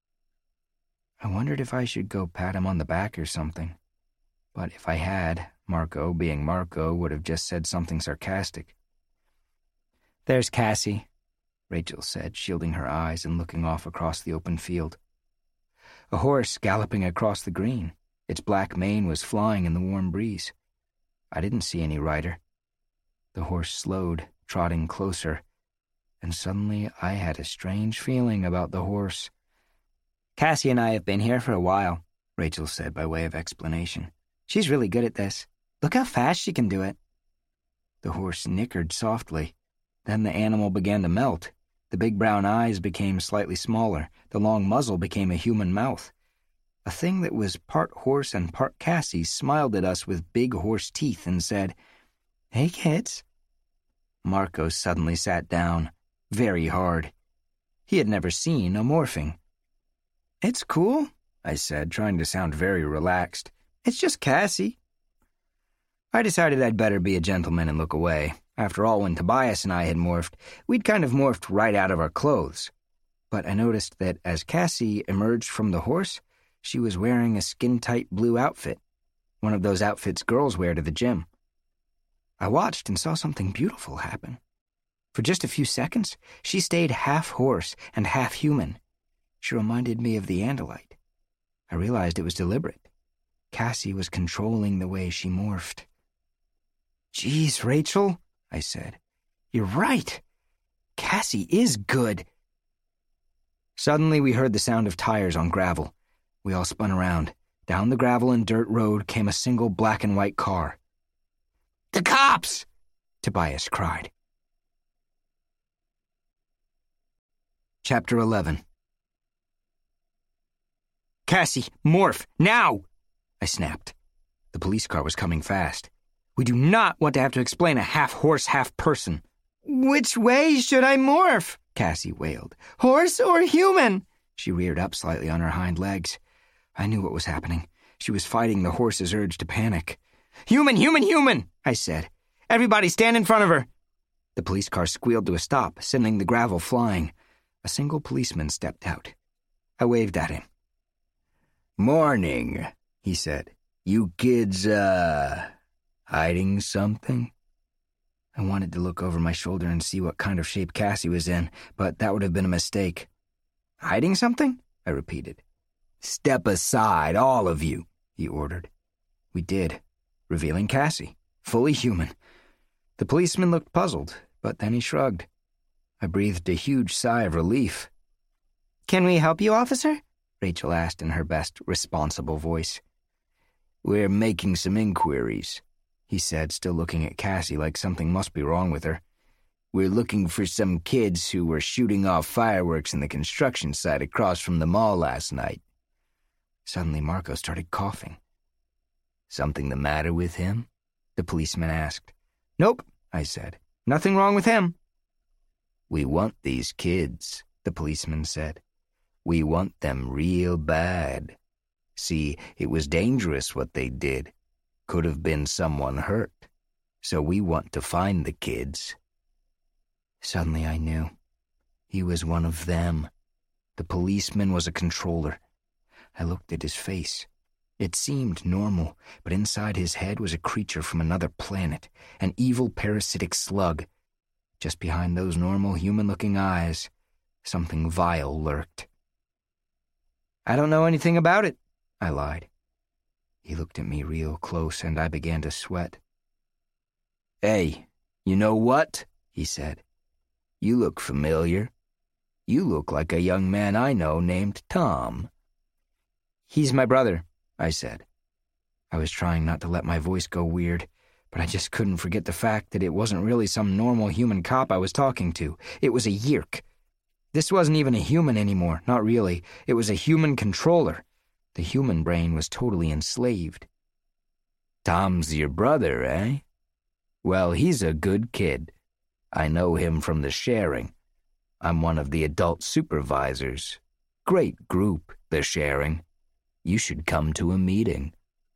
S2: I wondered if I should go pat him on the back or something. But if I had, Marco, being Marco, would have just said something sarcastic. "There's Cassie," Rachel said, shielding her eyes and looking off across the open field. A horse galloping across the green. Its black mane was flying in the warm breeze. I didn't see any rider. The horse slowed, trotting closer, and suddenly I had a strange feeling about the horse. "Cassie and I have been here for a while," Rachel said by way of explanation. "She's really good at this. Look how fast she can do it." The horse nickered softly. Then the animal began to melt. The big brown eyes became slightly smaller. The long muzzle became a human mouth. A thing that was part horse and part Cassie smiled at us with big horse teeth and said, "Hey, kids." Marco suddenly sat down, very hard. He had never seen a morphing. It's cool, I said, trying to sound very relaxed. It's just Cassie. I decided I'd better be a gentleman and look away. After all, when Tobias and I had morphed, we'd kind of morphed right out of our clothes. But I noticed that as Cassie emerged from the horse, she was wearing a skin-tight blue outfit, one of those outfits girls wear to the gym. I watched and saw something beautiful happen. For just a few seconds, she stayed half horse and half human. She reminded me of the Andalite. I realized it was deliberate. Cassie was controlling the way she morphed. "Geez, Rachel," I said. "You're right. Cassie is good." Suddenly, we heard the sound of tires on gravel. We all spun around. Down the gravel and dirt road came a single black and white car. "The cops!" Tobias cried. Chapter eleven. "Cassie, morph, now!" I snapped. The police car was coming fast. "We do not want to have to explain a half-horse, half-person." "Which way should I morph?" Cassie wailed. "Horse or human?" She reared up slightly on her hind legs. I knew what was happening. She was fighting the horse's urge to panic. "Human, human, human!" I said. "Everybody stand in front of her!" The police car squealed to a stop, sending the gravel flying. A single policeman stepped out. I waved at him.
S1: "Morning," he said. "You kids, uh, hiding something?"
S2: I wanted to look over my shoulder and see what kind of shape Cassie was in, but that would have been a mistake. "Hiding something?" I repeated.
S1: "Step aside, all of you," he ordered.
S2: We did, revealing Cassie, fully human. The policeman looked puzzled, but then he shrugged. I breathed a huge sigh of relief. "Can we help you, officer?" Rachel asked in her best responsible voice.
S1: "We're making some inquiries,"
S2: he said, still looking at Cassie like something must be wrong with her.
S1: "We're looking for some kids who were shooting off fireworks in the construction site across from the mall last night."
S2: Suddenly, Marco started coughing.
S1: "Something the matter with him?"
S2: the policeman asked. "Nope," I said. "Nothing wrong with him."
S1: "We want these kids," the policeman said. "We want them real bad. See, it was dangerous what they did. Could have been someone hurt. So we want to find the kids."
S2: Suddenly I knew. He was one of them. The policeman was a controller. I looked at his face. It seemed normal, but inside his head was a creature from another planet, an evil parasitic slug. Just behind those normal human-looking eyes, something vile lurked. "I don't know anything about it," I lied. He looked at me real close, and I began to sweat.
S1: "Hey, you know what?" he said. "You look familiar. You look like a young man I know named Tom."
S2: "He's my brother," I said. I was trying not to let my voice go weird, but I just couldn't forget the fact that it wasn't really some normal human cop I was talking to. It was a Yeerk. This wasn't even a human anymore, not really. It was a human controller. The human brain was totally enslaved.
S1: "Tom's your brother, eh? Well, he's a good kid. I know him from the sharing. I'm one of the adult supervisors. Great group, the sharing. You should come to a meeting."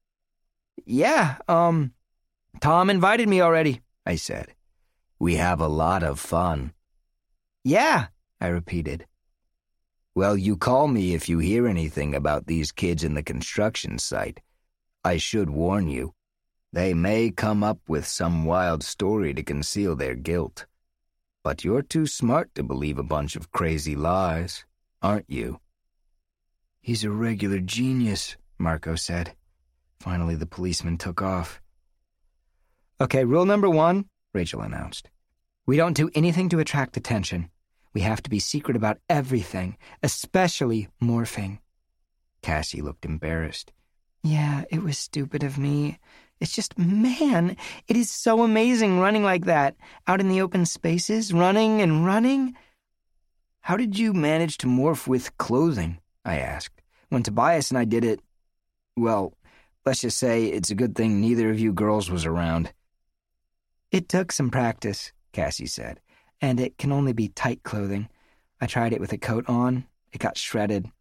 S2: "Yeah, um, Tom invited me already," I said.
S1: "We have a lot of fun."
S2: "Yeah," I repeated.
S1: "Well, you call me if you hear anything about these kids in the construction site. I should warn you. They may come up with some wild story to conceal their guilt. But you're too smart to believe a bunch of crazy lies, aren't you?"
S2: "He's a regular genius," Marco said. Finally, the policeman took off. "Okay, rule number one," Rachel announced. "We don't do anything to attract attention. We have to be secret about everything, especially morphing." Cassie looked embarrassed. "Yeah, it was stupid of me. It's just, man, it is so amazing running like that, out in the open spaces, running and running." "How did you manage to morph with clothing?" I asked. "When Tobias and I did it, well, let's just say it's a good thing neither of you girls was around." "It took some practice," Cassie said, "and it can only be tight clothing. I tried it with a coat on. It got shredded.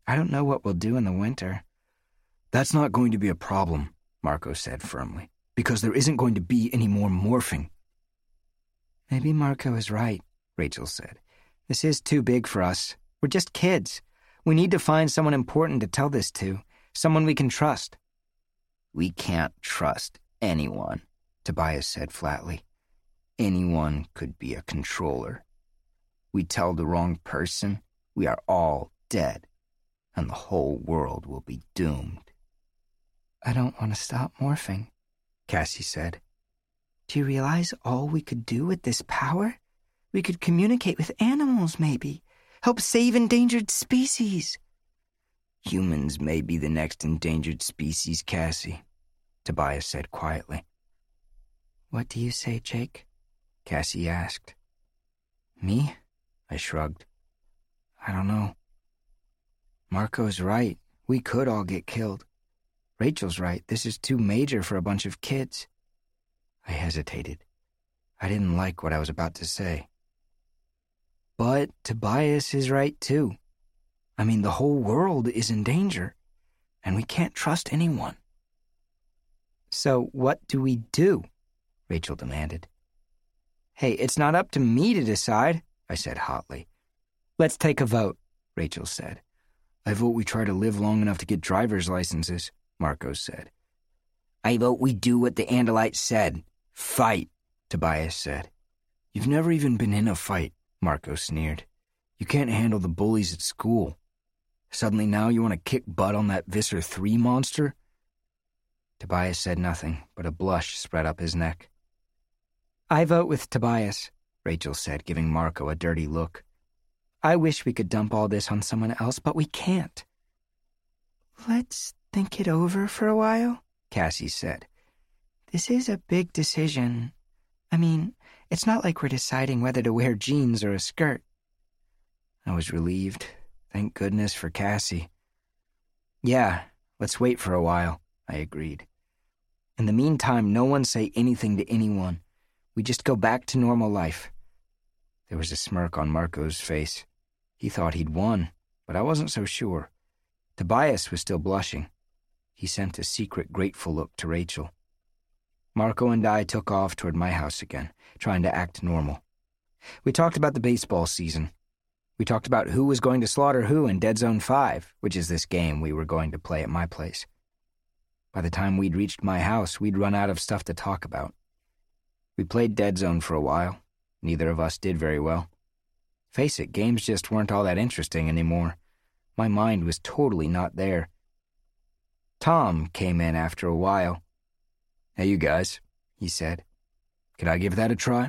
S2: I don't know what we'll do in the winter.
S1: That's not going to be a problem, Marco said firmly, because there isn't going to be any more morphing.
S2: Maybe Marco is right, Rachel said. This is too big for us. We're just kids. We need to find someone important to tell this to, someone we can trust. We can't trust anyone, Tobias said flatly. Anyone could be a controller. We tell the wrong person, we are all dead, and the whole world will be doomed. I don't want to stop morphing, Cassie said. Do you realize all we could do with this power? We could communicate with animals, maybe. Help save endangered species. Humans may be the next endangered species, Cassie, Tobias said quietly. What do you say, Jake? Cassie asked. Me? I shrugged. I don't know. Marco's right. We could all get killed. Rachel's right. This is too major for a bunch of kids. I hesitated. I didn't like what I was about to say. But Tobias is right, too. I mean, the whole world is in danger, and we can't trust anyone. So what do we do? Rachel demanded. Hey, it's not up to me to decide, I said hotly. Let's take a vote, Rachel said. I vote we try to live long enough to get driver's licenses, Marco said. I vote we do what the Andalites said. Fight, Tobias said. You've never even been in a fight, Marco sneered. You can't handle the bullies at school. Suddenly now you want to kick butt on that Visser three monster? Tobias said nothing, but a blush spread up his neck. I vote with Tobias, Rachel said, giving Marco a dirty look. I wish we could dump all this on someone else, but we can't. Let's think it over for a while, Cassie said. This is a big decision. I mean, it's not like we're deciding whether to wear jeans or a skirt. I was relieved. Thank goodness for Cassie. Yeah, let's wait for a while, I agreed. In the meantime, no one say anything to anyone. We just go back to normal life. There was a smirk on Marco's face. He thought he'd won, but I wasn't so sure. Tobias was still blushing. He sent a secret grateful look to Rachel. Marco and I took off toward my house again, trying to act normal. We talked about the baseball season. We talked about who was going to slaughter who in Dead Zone five, which is this game we were going to play at my place. By the time we'd reached my house, we'd run out of stuff to talk about. We played Dead Zone for a while. Neither of us did very well. Face it, games just weren't all that interesting anymore. My mind was totally not there. Tom came in after a while. Hey, you guys, he said. Could I give that a try?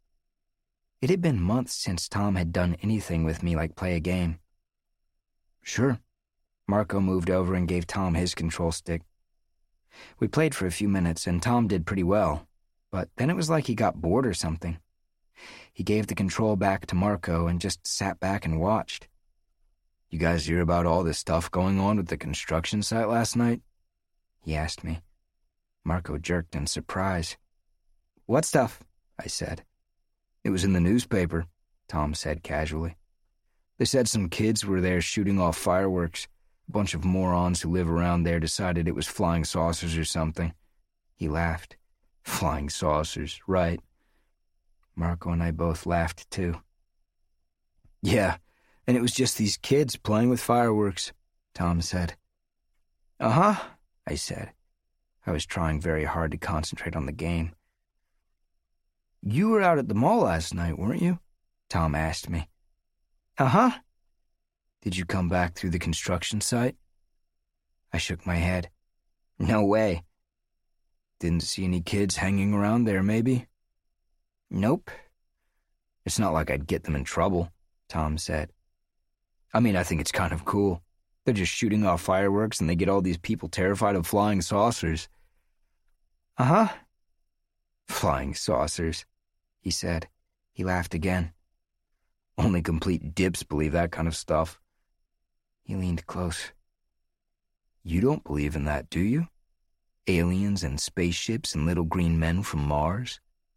S2: It had been months since Tom had done anything with me like play a game. Sure. Marco moved over and gave Tom his control stick. We played for a few minutes, and Tom did pretty well, but then it was like he got bored or something. He gave the control back to Marco and just sat back and watched. You guys hear about all this stuff going on with the construction site last night? He asked me. Marco jerked in surprise. What stuff? I said. It was in the newspaper, Tom said casually. They said some kids were there shooting off fireworks. A bunch of morons who live around there decided it was flying saucers or something. He laughed. Flying saucers, right. Marco and I both laughed too. Yeah, and it was just these kids playing with fireworks, Tom said. Uh-huh, I said. I was trying very hard to concentrate on the game. You were out at the mall last night, weren't you? Tom asked me. Uh-huh. Did you come back through the construction site? I shook my head. No way. Didn't see any kids hanging around there, maybe? Nope. It's not like I'd get them in trouble, Tom said. I mean, I think it's kind of cool. They're just shooting off fireworks and they get all these people terrified of flying saucers. Uh-huh. Flying saucers, he said. He laughed again. Only complete dips believe that kind of stuff. He leaned close. You don't believe in that, do you? Aliens and spaceships and little green men from Mars?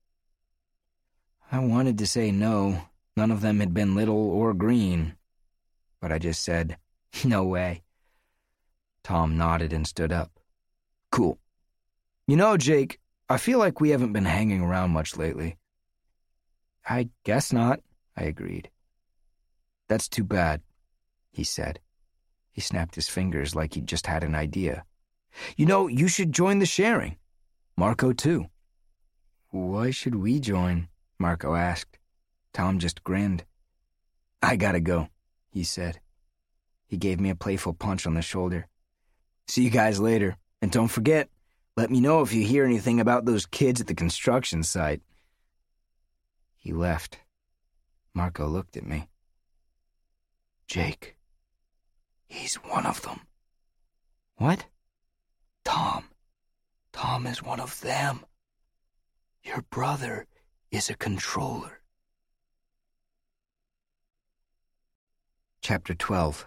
S2: I wanted to say no. None of them had been little or green. But I just said, No way. Tom nodded and stood up. Cool. You know, Jake, I feel like we haven't been hanging around much lately. I guess not, I agreed. That's too bad, he said. He snapped his fingers like he'd just had an idea. You know, you should join the sharing. Marco, too. Why should we join? Marco asked. Tom just grinned. I gotta go, he said. He gave me a playful punch on the shoulder. See you guys later, and don't forget, let me know if you hear anything about those kids at the construction site. He left. Marco looked at me.
S1: Jake, he's one of them.
S2: What?
S1: Tom. Tom is one of them. Your brother is a controller.
S2: Chapter twelve.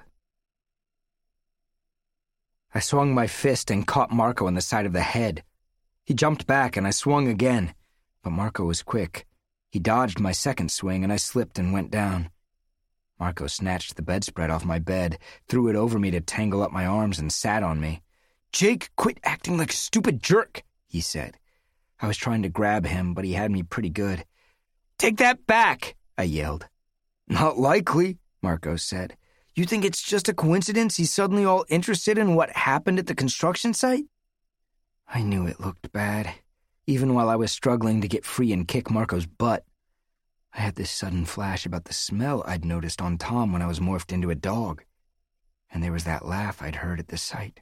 S2: I swung my fist and caught Marco on the side of the head. He jumped back and I swung again, but Marco was quick. He dodged my second swing and I slipped and went down. Marco snatched the bedspread off my bed, threw it over me to tangle up my arms, and sat on me. Jake, quit acting like a stupid jerk, he said. I was trying to grab him, but he had me pretty good. Take that back, I yelled. Not likely, Marco said. You think it's just a coincidence he's suddenly all interested in what happened at the construction site? I knew it looked bad, even while I was struggling to get free and kick Marco's butt. I had this sudden flash about the smell I'd noticed on Tom when I was morphed into a dog, and there was that laugh I'd heard at the site.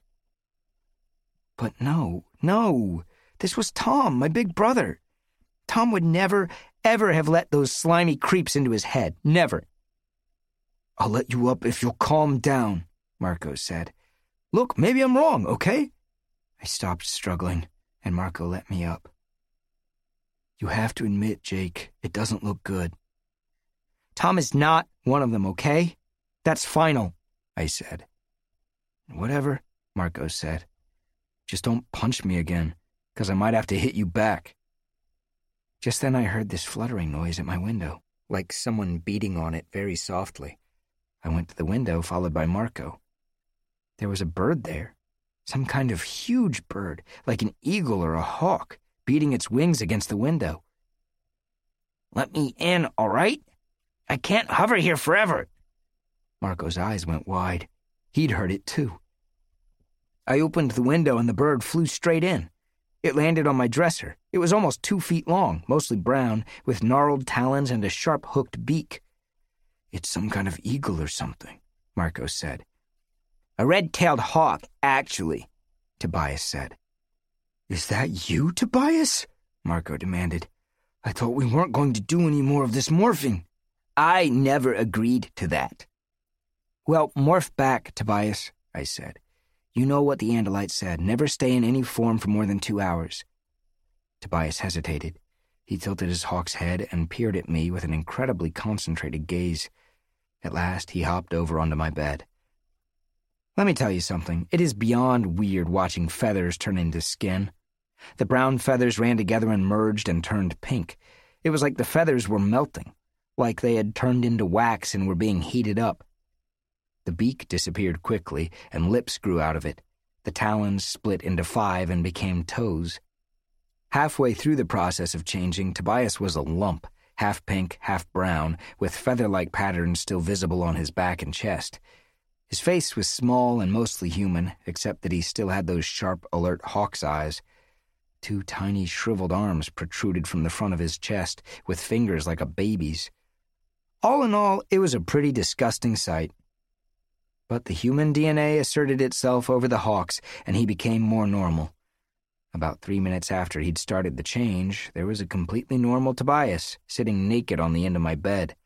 S2: But no, no, this was Tom, my big brother. Tom would never, ever have let those slimy creeps into his head, never. I'll let you up if you'll calm down, Marco said. Look, maybe I'm wrong, okay? I stopped struggling, and Marco let me up. You have to admit, Jake, it doesn't look good. Tom is not one of them, okay? That's final, I said. Whatever, Marco said. Just don't punch me again, because I might have to hit you back. Just then I heard this fluttering noise at my window, like someone beating on it very softly. I went to the window, followed by Marco. There was a bird there, some kind of huge bird, like an eagle or a hawk, beating its wings against the window. Let me in, all right? I can't hover here forever. Marco's eyes went wide. He'd heard it too. I opened the window and the bird flew straight in. It landed on my dresser. It was almost two feet long, mostly brown, with gnarled talons and a sharp-hooked beak. It's some kind of eagle or something, Marco said. A red-tailed hawk, actually, Tobias said. Is that you, Tobias? Marco demanded. I thought we weren't going to do any more of this morphing. I never agreed to that. Well, morph back, Tobias, I said. You know what the Andalite said, never stay in any form for more than two hours. Tobias hesitated. He tilted his hawk's head and peered at me with an incredibly concentrated gaze. At last, he hopped over onto my bed. Let me tell you something. It is beyond weird watching feathers turn into skin. The brown feathers ran together and merged and turned pink. It was like the feathers were melting, like they had turned into wax and were being heated up. The beak disappeared quickly, and lips grew out of it. The talons split into five and became toes. Halfway through the process of changing, Tobias was a lump, half pink, half brown, with feather-like patterns still visible on his back and chest. His face was small and mostly human, except that he still had those sharp, alert hawk's eyes. Two tiny, shriveled arms protruded from the front of his chest, with fingers like a baby's. All in all, it was a pretty disgusting sight. But the human D N A asserted itself over the hawk's, and he became more normal. About three minutes after he'd started the change, there was a completely normal Tobias, sitting naked on the end of my bed.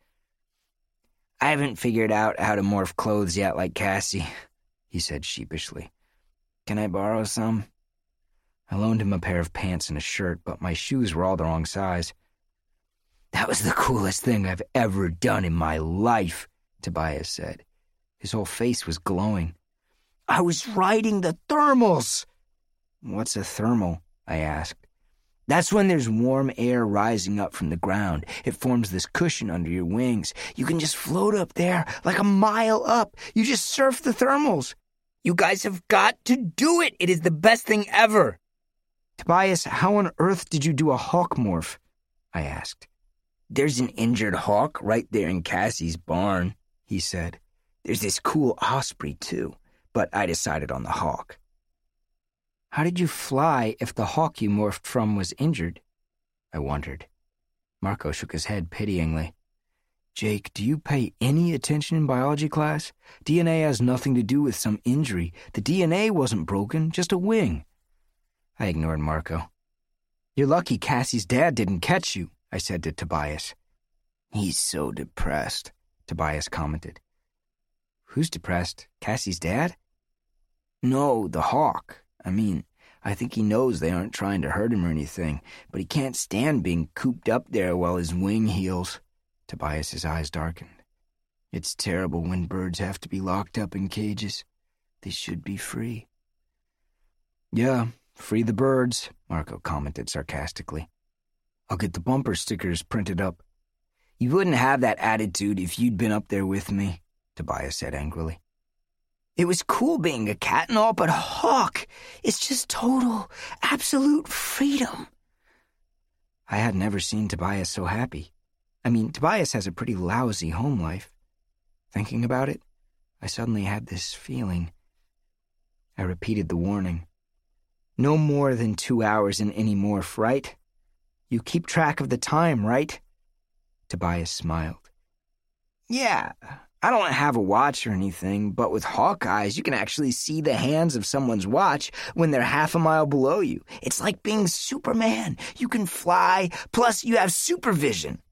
S2: I haven't figured out how to morph clothes yet like Cassie, he said sheepishly. Can I borrow some? I loaned him a pair of pants and a shirt, but my shoes were all the wrong size. That was the coolest thing I've ever done in my life, Tobias said. His whole face was glowing. I was riding the thermals! What's a thermal? I asked. That's when there's warm air rising up from the ground. It forms this cushion under your wings. You can just float up there like a mile up. You just surf the thermals.
S3: You guys have got to do it. It is the best thing ever.
S2: Tobias, how on earth did you do a hawk morph? I asked.
S3: There's an injured hawk right there in Cassie's barn, he said. There's this cool osprey, too, but I decided on the hawk.
S2: How did you fly if the hawk you morphed from was injured? I wondered. Marco shook his head pityingly. Jake, do you pay any attention in biology class? D N A has nothing to do with some injury. The D N A wasn't broken, just a wing. I ignored Marco. You're lucky Cassie's dad didn't catch you, I said to Tobias.
S3: He's so depressed,
S2: Tobias commented. Who's depressed? Cassie's dad?
S3: No, the hawk. I mean, I think he knows they aren't trying to hurt him or anything, but he can't stand being cooped up there while his wing heals.
S2: Tobias's eyes darkened.
S3: It's terrible when birds have to be locked up in cages. They should be free.
S2: Yeah, free the birds, Marco commented sarcastically.
S3: I'll get the bumper stickers printed up. You wouldn't have that attitude if you'd been up there with me, Tobias said angrily. It was cool being a cat and all, but hawk, it's just total, absolute freedom.
S2: I had never seen Tobias so happy. I mean, Tobias has a pretty lousy home life. Thinking about it, I suddenly had this feeling. I repeated the warning. No more than two hours in any morph, right? You keep track of the time, right? Tobias smiled.
S3: Yeah, I don't have a watch or anything, but with hawk eyes, you can actually see the hands of someone's watch when they're half a mile below you. It's like being Superman. You can fly, plus you have supervision.